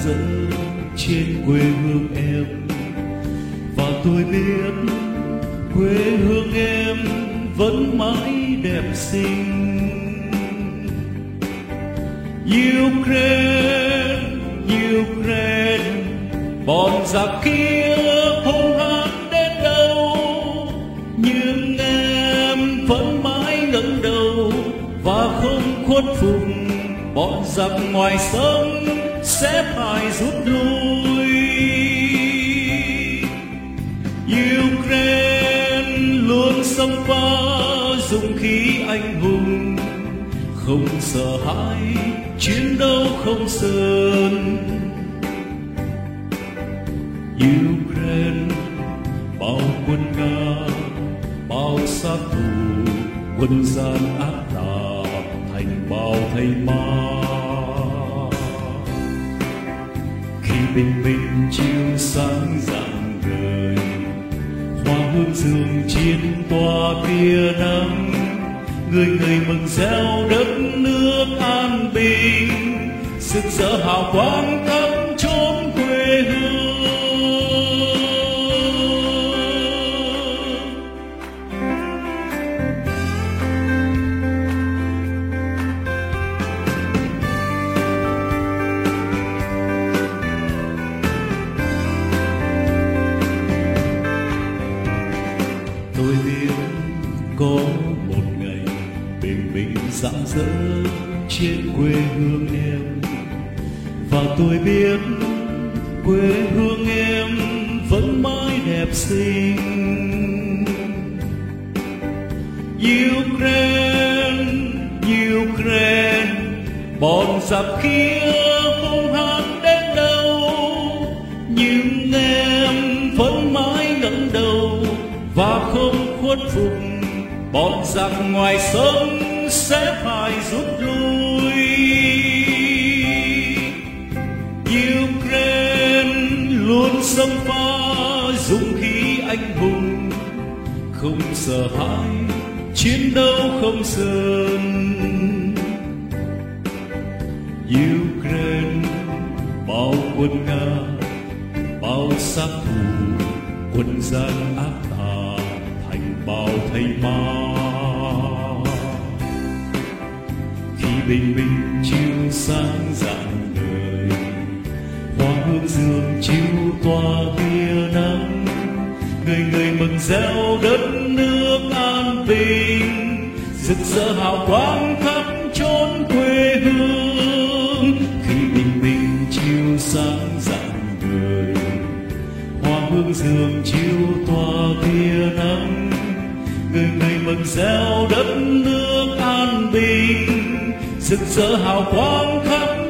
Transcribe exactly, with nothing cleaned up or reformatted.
dở trên quê hương em. Và tôi biết quê hương em vẫn mãi đẹp xinh. Ukraine, Ukraine, bọn giặc kia hung hãn đến đâu, nhưng em vẫn mãi ngẩng đầu và không khuất phục. Bọn giặc ngoài sông sẽ phải rút lui. Ukraine luôn xông pha dũng khí anh hùng, không sợ hãi, chiến đấu không sơn. Ukraine bao quân Nga, bao sát thủ, quân gian ác tà thành bao thây ma. Khi bình minh chiếu sáng rạng ngời, hoa hương dương chiến tỏa tia nắng, người người mừng reo đất nước an bình, rực rỡ hào quang khắp chốn quê hương. Tôi biết có một ngày bình minh rạng rỡ trên quê hương em, và tôi biết quê hương em vẫn mãi đẹp xinh. Ukraine, Ukraine, bọn giặc kia hung hãn đến đâu, nhưng em vẫn mãi ngẩng đầu và không khuất phục. Bọn giặc ngoài sông sẽ phải rút lui. Ukraine luôn xông pha dũng khí anh hùng, không sợ hãi, chiến đấu không sơn. Ukraine bao quân Nga, bao sát thủ, quân gian ác tà thành bao thây ma. Khi bình minh chiếu sáng rạng ngời, hoa hương dương chiếu tỏa tia nắng, người người mừng reo đất nước an bình, rực rỡ hào quang khắp chốn quê hương. Khi bình minh chiếu sáng rạng ngời, hoa hương dương chiếu tỏa tia nắng, người người mừng reo đất nước an bình, rực rỡ hào quang khắp